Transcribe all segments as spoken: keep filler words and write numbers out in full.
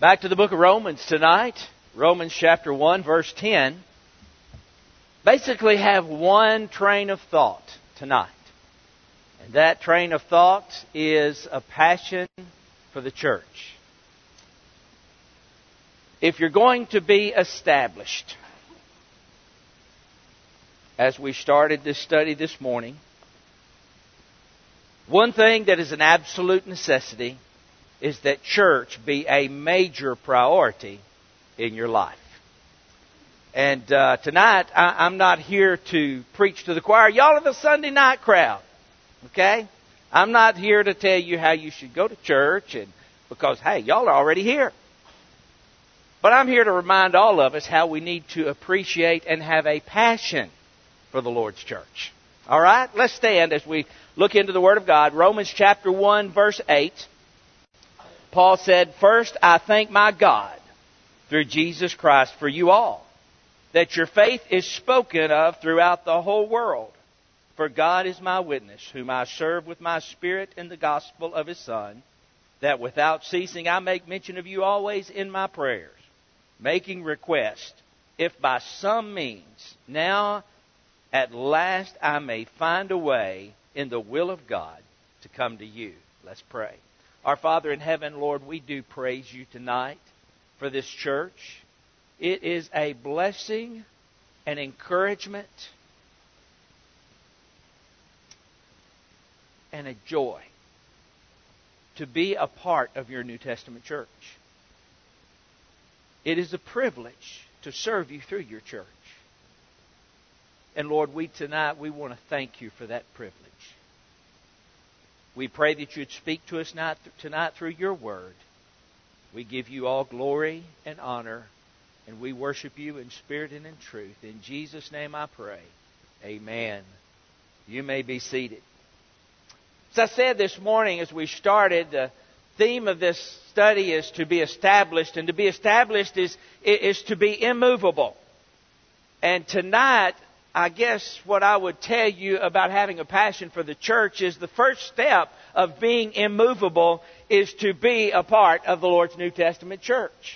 Back to the book of Romans tonight. Romans chapter one, verse ten. Basically have one train of thought tonight. And that train of thought is a passion for the church. If you're going to be established, as we started this study this morning, one thing that is an absolute necessity is that church be a major priority in your life. And uh, tonight, I, I'm not here to preach to the choir. Y'all are the Sunday night crowd, okay? I'm not here to tell you how you should go to church, and because, hey, y'all are already here. But I'm here to remind all of us how we need to appreciate and have a passion for the Lord's church. All right? Let's stand as we look into the Word of God. Romans chapter one, verse eight. Paul said, "First, I thank my God through Jesus Christ for you all, that your faith is spoken of throughout the whole world. For God is my witness, whom I serve with my spirit in the gospel of His Son, that without ceasing I make mention of you always in my prayers, making request, if by some means now at last I may find a way in the will of God to come to you." Let's pray. Our Father in heaven, Lord, we do praise you tonight for this church. It is a blessing, an encouragement, and a joy to be a part of your New Testament church. It is a privilege to serve you through your church. And Lord, we tonight, we want to thank you for that privilege. We pray that you'd speak to us tonight through your word. We give you all glory and honor, and we worship you in spirit and in truth. In Jesus' name I pray. Amen. You may be seated. As I said this morning as we started, the theme of this study is to be established. And to be established is, is to be immovable. And tonight, I guess what I would tell you about having a passion for the church is the first step of being immovable is to be a part of the Lord's New Testament church.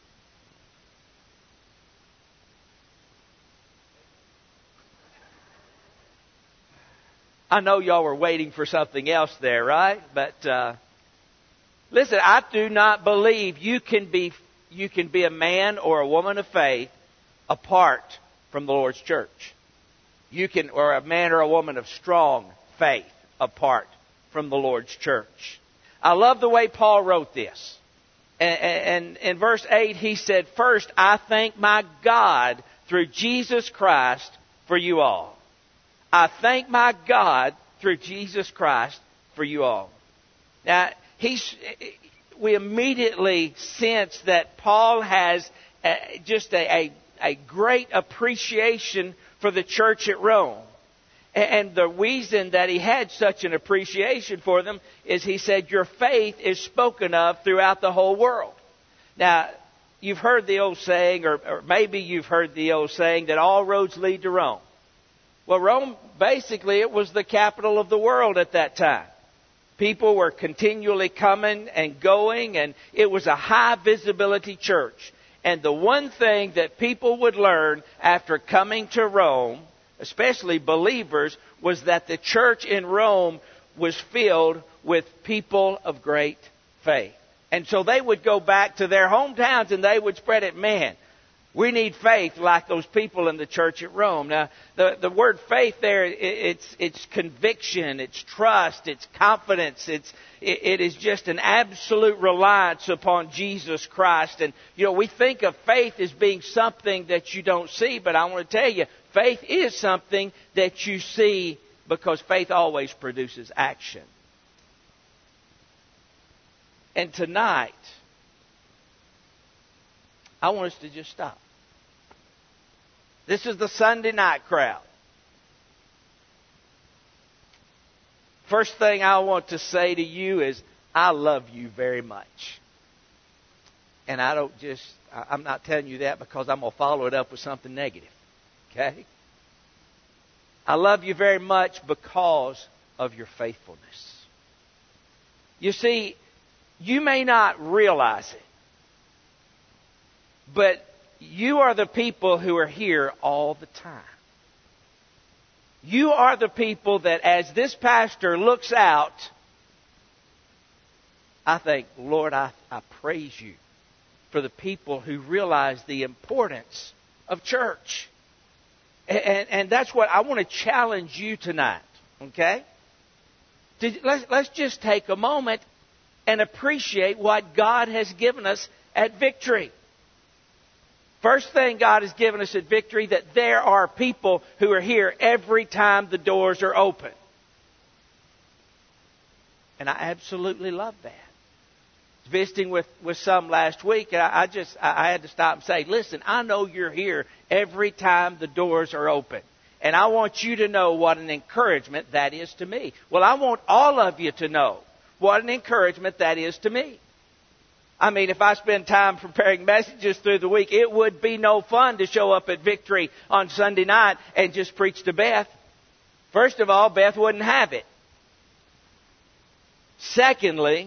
I know y'all were waiting for something else there, right? But uh, listen, I do not believe you can be you can be a man or a woman of faith apart from the Lord's church. You can, or a man or a woman of strong faith apart from the Lord's church. I love the way Paul wrote this. And, and in verse eight, he said, "First, I thank my God through Jesus Christ for you all." I thank my God through Jesus Christ for you all. Now, he's, we immediately sense that Paul has just a, a, a great appreciation for the church at Rome. And the reason that he had such an appreciation for them is he said, your faith is spoken of throughout the whole world. Now, you've heard the old saying, or, or maybe you've heard the old saying, that all roads lead to Rome. Well, Rome, basically, it was the capital of the world at that time. People were continually coming and going, and it was a high visibility church. And the one thing that people would learn after coming to Rome, especially believers, was that the church in Rome was filled with people of great faith. And so they would go back to their hometowns and they would spread it. Man, we need faith like those people in the church at Rome. Now, the, the word faith there, it, it's it's conviction, it's trust, it's confidence, it's it, it is just an absolute reliance upon Jesus Christ. And, you know, we think of faith as being something that you don't see, but I want to tell you, faith is something that you see because faith always produces action. And tonight, I want us to just stop. This is the Sunday night crowd. First thing I want to say to you is, I love you very much. And I don't just, I'm not telling you that because I'm going to follow it up with something negative. Okay? I love you very much because of your faithfulness. You see, you may not realize it, But you are the people who are here all the time. You are the people that as this pastor looks out, I think, Lord, I, I praise you for the people who realize the importance of church. And, and, and that's what I want to challenge you tonight, okay? To, let's, let's just take a moment and appreciate what God has given us at Victory. First thing God has given us at Victory, that there are people who are here every time the doors are open. And I absolutely love that. Visiting with, with some last week, and I, I just I, I had to stop and say, listen, I know you're here every time the doors are open. And I want you to know what an encouragement that is to me. Well, I want all of you to know what an encouragement that is to me. I mean, if I spend time preparing messages through the week, it would be no fun to show up at Victory on Sunday night and just preach to Beth. First of all, Beth wouldn't have it. Secondly,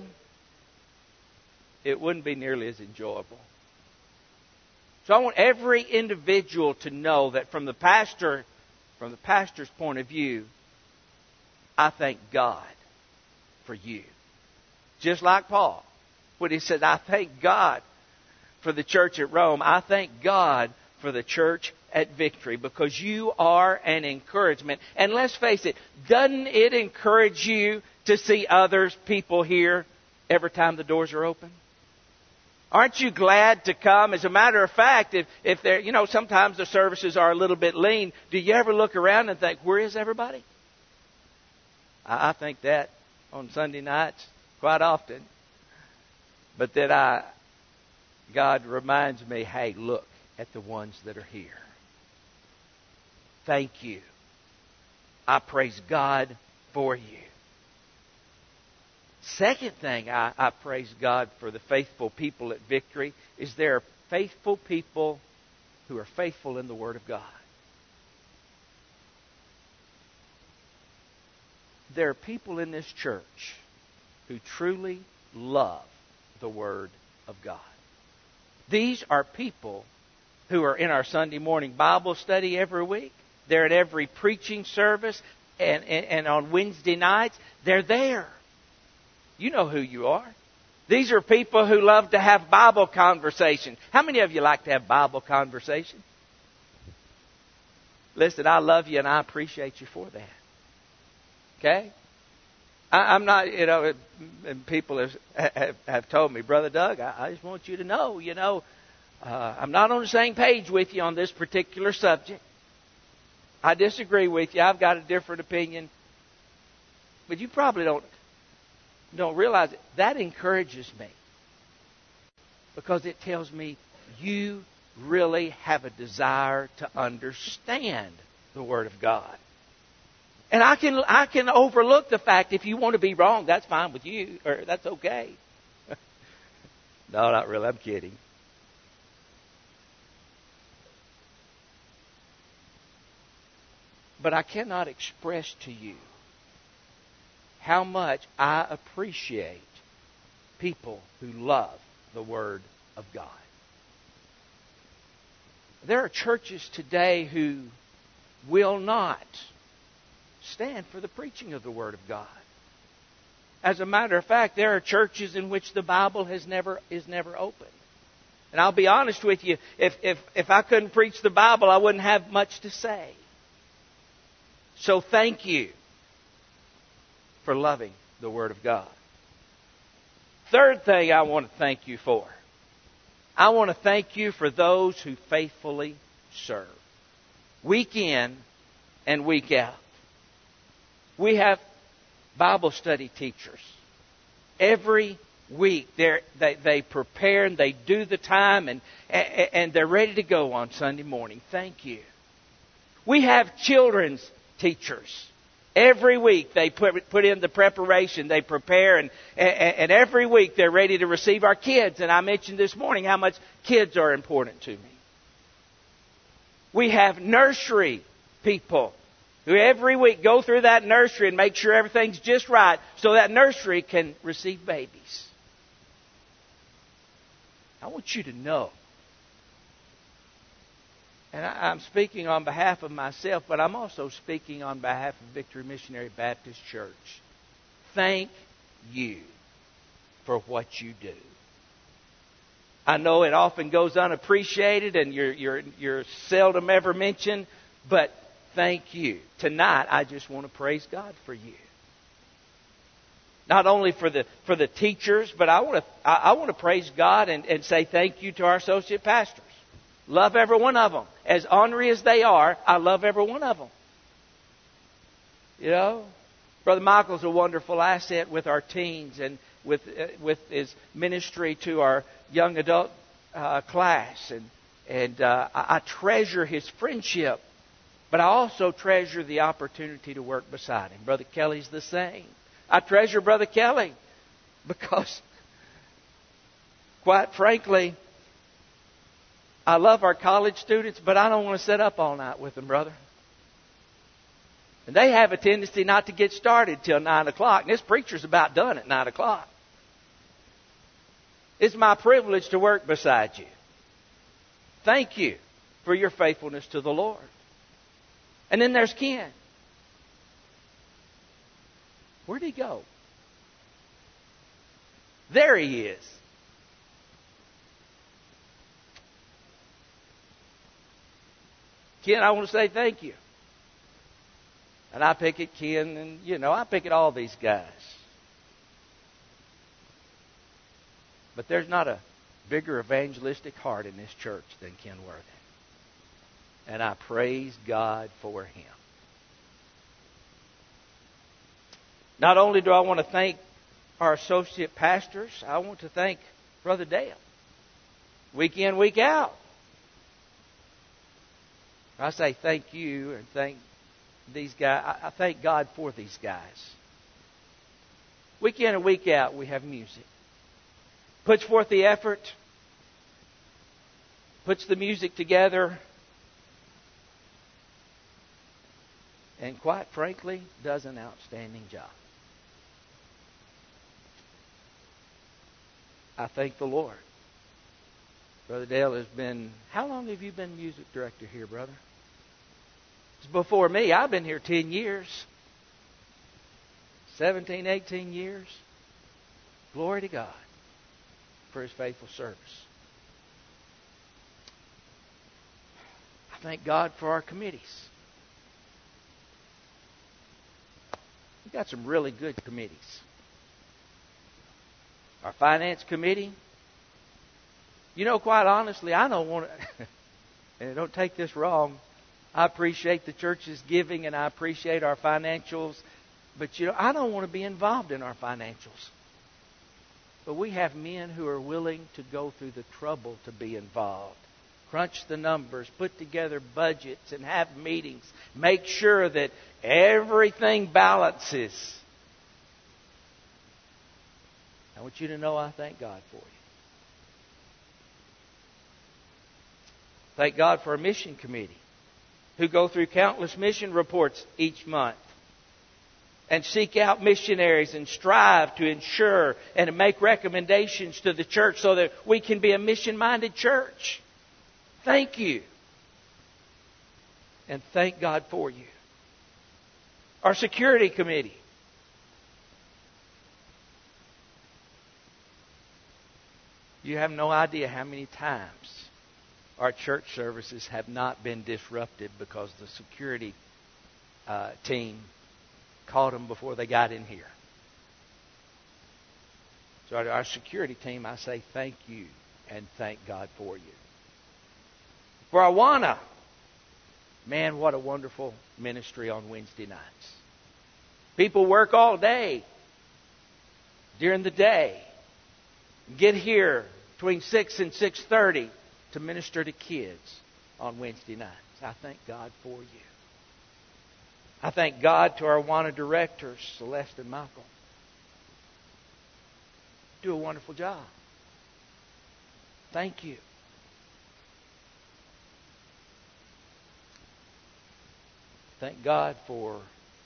it wouldn't be nearly as enjoyable. So I want every individual to know that from the pastor, from the pastor's point of view, I thank God for you. Just like Paul, when he said, I thank God for the church at Rome. I thank God for the church at Victory, because you are an encouragement. And let's face it, doesn't it encourage you to see others, people here, every time the doors are open? Aren't you glad to come? As a matter of fact, if, if they're, you know, sometimes the services are a little bit lean. Do you ever look around and think, where is everybody? I, I think that on Sunday nights quite often. But then I, God reminds me, hey, look at the ones that are here. Thank you. I praise God for you. Second thing I, I praise God for the faithful people at Victory is there are faithful people who are faithful in the Word of God. There are people in this church who truly love the Word of God. These are people who are in our Sunday morning Bible study every week. They're at every preaching service, and, and, and on Wednesday nights, they're there. You know who you are. These are people who love to have Bible conversation. How many of you like to have Bible conversation? Listen, I love you and I appreciate you for that. Okay? I, I'm not, you know, and people have, have, have told me, Brother Doug, I, I just want you to know, you know, uh, I'm not on the same page with you on this particular subject. I disagree with you. I've got a different opinion. But you probably don't don't realize it. That encourages me, because it tells me you really have a desire to understand the Word of God. And I can I can overlook the fact if you want to be wrong, that's fine with you, or that's okay. No, not really. I'm kidding. But I cannot express to you how much I appreciate people who love the Word of God. There are churches today who will not stand for the preaching of the Word of God. As a matter of fact, there are churches in which the Bible has never is never opened. And I'll be honest with you, if if if I couldn't preach the Bible, I wouldn't have much to say. So thank you for loving the Word of God. Third thing I want to thank you for. I want to thank you for those who faithfully serve. Week in and week out. We have Bible study teachers. Every week they they prepare and they do the time and, and they're ready to go on Sunday morning. Thank you. We have children's teachers. Every week they put put in the preparation, they prepare, and, and and every week they're ready to receive our kids. And I mentioned this morning how much kids are important to me. We have nursery people who every week go through that nursery and make sure everything's just right so that nursery can receive babies. I want you to know And I, I'm speaking on behalf of myself, but I'm also speaking on behalf of Victory Missionary Baptist Church. Thank you for what you do. I know it often goes unappreciated and you're, you're, you're seldom ever mentioned, but thank you. Tonight, I just want to praise God for you. Not only for the for the teachers, but I want to I, I want to praise God and, and say thank you to our associate pastors. Love every one of them. As ornery as they are, I love every one of them. You know, Brother Michael's a wonderful asset with our teens and with uh, with his ministry to our young adult uh, class, and and uh, I, I treasure his friendship, but I also treasure the opportunity to work beside him. Brother Kelly's the same. I treasure Brother Kelly because, quite frankly, I love our college students, but I don't want to sit up all night with them, brother. And they have a tendency not to get started till nine o'clock. And this preacher's about done at nine o'clock. It's my privilege to work beside you. Thank you for your faithfulness to the Lord. And then there's Ken. Where'd he go? There he is. Ken, I want to say thank you. And I pick at Ken, and, you know, I pick at all these guys. But there's not a bigger evangelistic heart in this church than Ken Worthing. And I praise God for him. Not only do I want to thank our associate pastors, I want to thank Brother Dale. Week in, week out. I say thank you and thank these guys. I thank God for these guys. Week in and week out, we have music. Puts forth the effort. Puts the music together. And quite frankly, does an outstanding job. I thank the Lord. Brother Dale has been... How long have you been music director here, brother? It's before me. I've been here ten years. seventeen, eighteen years. Glory to God for His faithful service. I thank God for our committees. We've got some really good committees. Our finance committee. You know, quite honestly, I don't want to, and don't take this wrong, I appreciate the church's giving and I appreciate our financials, but you know, I don't want to be involved in our financials. But we have men who are willing to go through the trouble to be involved. Crunch the numbers, put together budgets, and have meetings. Make sure that everything balances. I want you to know I thank God for you. Thank God for a mission committee who go through countless mission reports each month and seek out missionaries and strive to ensure and to make recommendations to the church so that we can be a mission-minded church. Thank you. And thank God for you. Our security committee. You have no idea how many times our church services have not been disrupted because the security uh, team caught them before they got in here. So our, our security team, I say thank you and thank God for you. For Awana, man, what a wonderful ministry on Wednesday nights. People work all day during the day. Get here between six and six thirty to minister to kids on Wednesday nights. I thank God for you. I thank God to our Awana directors, Celeste and Michael. Do a wonderful job. Thank you. Thank God for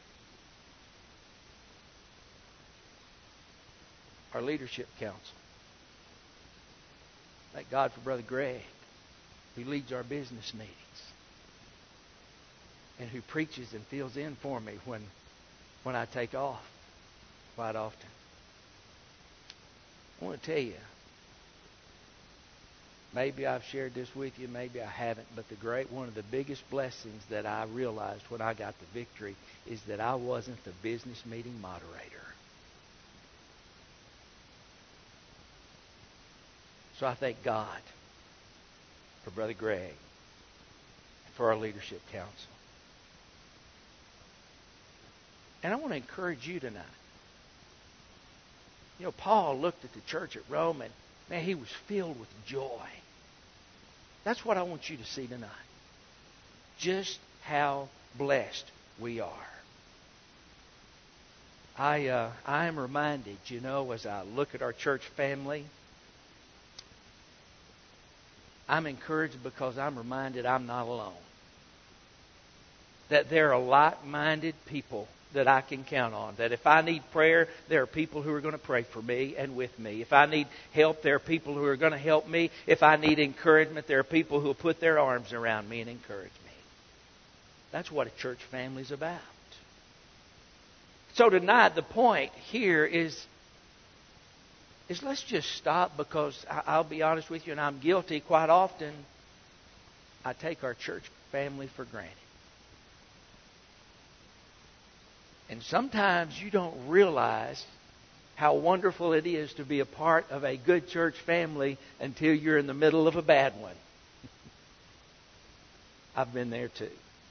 our leadership council. Thank God for Brother Greg, who leads our business meetings. and who preaches and fills in for me when, when I take off quite often. I want to tell you, maybe I've shared this with you, maybe I haven't, but the great one of the biggest blessings that I realized when I got the victory is that I wasn't the business meeting moderator. So I thank God for Brother Greg and for our leadership council. And I want to encourage you tonight. You know, Paul looked at the church at Rome and, man, he was filled with joy. That's what I want you to see tonight. Just how blessed we are. I uh, I am reminded, you know, as I look at our church family, I'm encouraged because I'm reminded I'm not alone. That there are like-minded people that I can count on. That if I need prayer, there are people who are going to pray for me and with me. If I need help, there are people who are going to help me. If I need encouragement, there are people who will put their arms around me and encourage me. That's what a church family is about. So tonight, the point here is, is let's just stop, because I'll be honest with you, and I'm guilty quite often. I take our church family for granted. And sometimes you don't realize how wonderful it is to be a part of a good church family until you're in the middle of a bad one. I've been there too.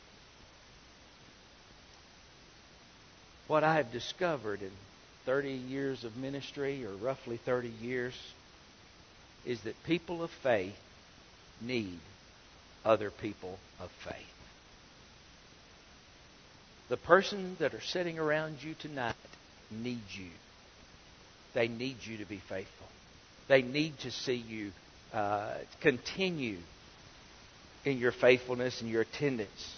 What I have discovered in thirty years of ministry, or roughly thirty years, is that people of faith need other people of faith. The person that are sitting around you tonight needs you. They need you to be faithful. They need to see you uh, continue in your faithfulness and your attendance.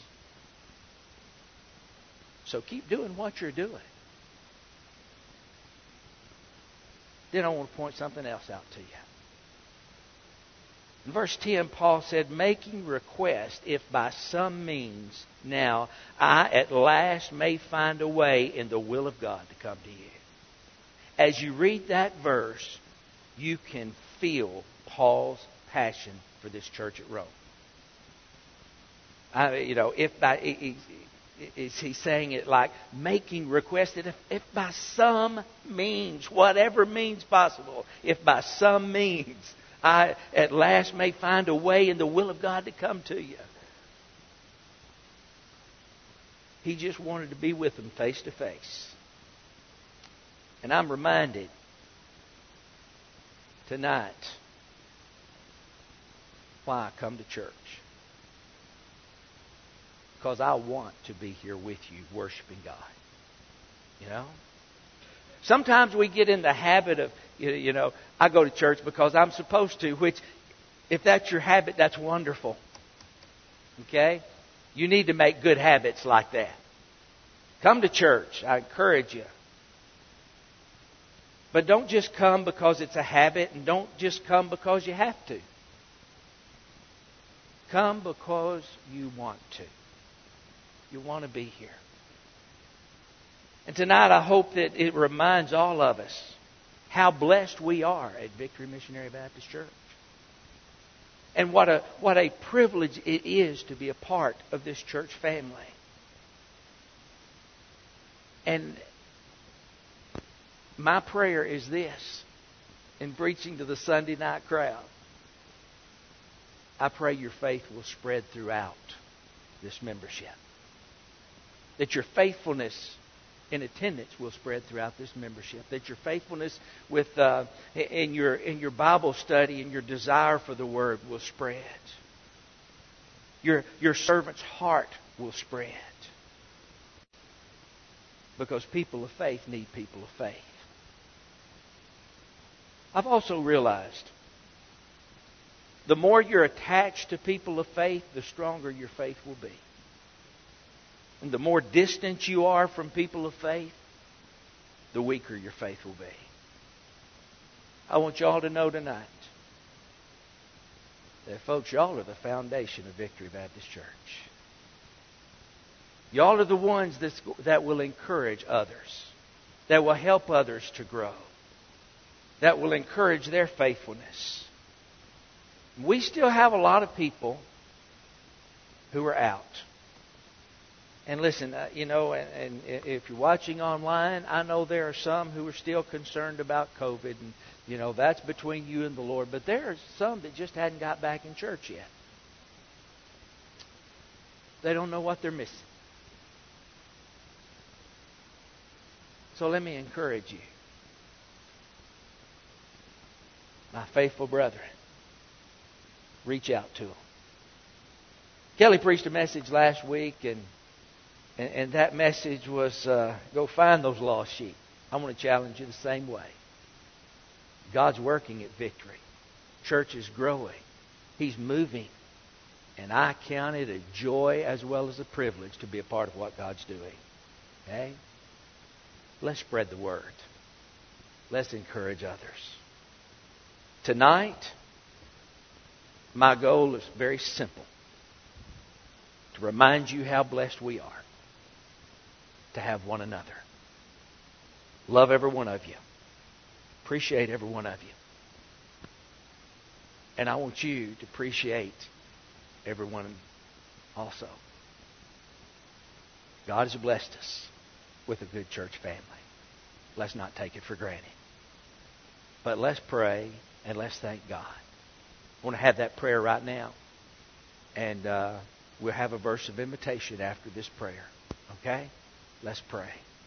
So keep doing what you're doing. Then I want to point something else out to you. In verse ten, Paul said, making request, if by some means now I at last may find a way in the will of God to come to you. As you read that verse, you can feel Paul's passion for this church at Rome. I, you know, if by, is he saying it like making request that if, if by some means, whatever means possible, if by some means I at last may find a way in the will of God to come to you. He just wanted to be with them face to face. And I'm reminded tonight why I come to church. Because I want to be here with you worshiping God. You know? Sometimes we get in the habit of, you know, I go to church because I'm supposed to, which, if that's your habit, that's wonderful. Okay? You need to make good habits like that. Come to church. I encourage you. But don't just come because it's a habit, and don't just come because you have to. Come because you want to. You want to be here. And tonight I hope that it reminds all of us how blessed we are at Victory Missionary Baptist Church. And what a what a privilege it is to be a part of this church family. And my prayer is this, in preaching to the Sunday night crowd. I pray your faith will spread throughout this membership. That your faithfulness in attendance will spread throughout this membership. That your faithfulness with uh, in your in your Bible study and your desire for the Word will spread. Your your servant's heart will spread. Because people of faith need people of faith. I've also realized the more you're attached to people of faith, the stronger your faith will be. And the more distant you are from people of faith, the weaker your faith will be. I want y'all to know tonight that, folks, y'all are the foundation of Victory Baptist Church. Y'all are the ones that's, that will encourage others, that will help others to grow, that will encourage their faithfulness. We still have a lot of people who are out. And listen, uh, you know, and, and if you're watching online, I know there are some who are still concerned about COVID, and, you know, that's between you and the Lord. But there are some that just hadn't got back in church yet. They don't know what they're missing. So let me encourage you, my faithful brethren, reach out to them. Kelly preached a message last week, and and, and that message was uh, go find those lost sheep. I want to challenge you the same way. God's working at Victory. Church is growing. He's moving. And I count it a joy as well as a privilege to be a part of what God's doing. Okay? Let's spread the word. Let's encourage others. Tonight, my goal is very simple. To remind you how blessed we are to have one another. Love every one of you. Appreciate every one of you. And I want you to appreciate everyone also. God has blessed us with a good church family. Let's not take it for granted. But let's pray and let's thank God. I want to have that prayer right now. And uh, we'll have a verse of invitation after this prayer. Okay? Let's pray.